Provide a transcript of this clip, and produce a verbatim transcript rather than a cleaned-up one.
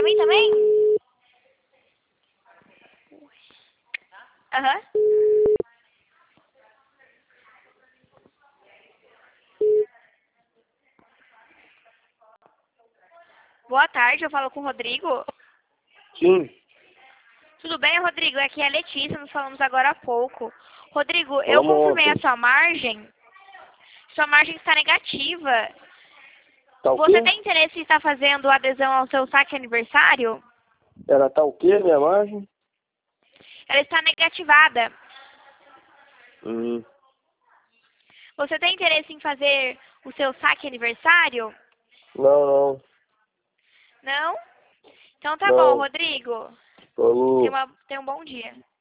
mim também? Aham. Boa tarde, eu falo com o Rodrigo. Sim. Tudo bem, Rodrigo? Aqui é a Letícia, nós falamos agora há pouco. Rodrigo, eu Falamos confirmei a ontem. sua margem. Sua margem está negativa. Tá o Você quê? tem interesse em estar fazendo adesão ao seu saque aniversário? Ela tá o quê, minha margem? Ela está negativada. Hum. Você tem interesse em fazer o seu saque aniversário? Não, não. Não? Então tá bom, Não. Rodrigo. Tenha, Falou. uma, tenha um bom dia.